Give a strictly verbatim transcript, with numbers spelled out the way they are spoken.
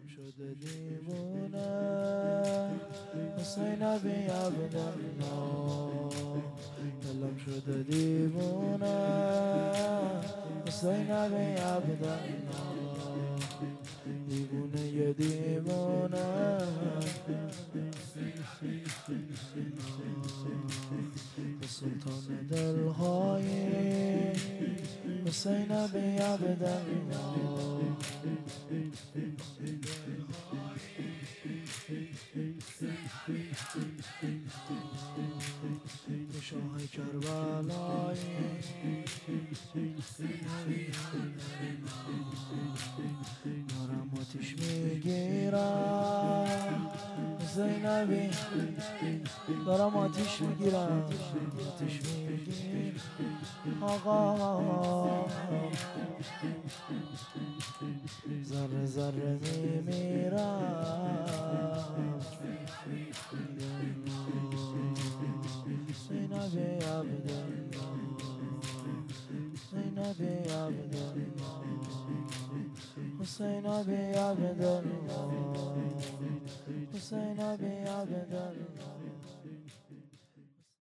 شده دیوونه حسین بی عبدالله، دلم شده دیوونه حسین بی عبدالله، دیوونه یه دیوونه به سلطان دلهای حسین بی عبدالله، به شاه کربلایی دارم آتیش میگیرم زینبی، دارم آتیش میگیرم آتیش میگیرم آقا، ذره ذره میمیرم زینبی عبدالله، زینبی عبدالله، حسین بی عبدالله.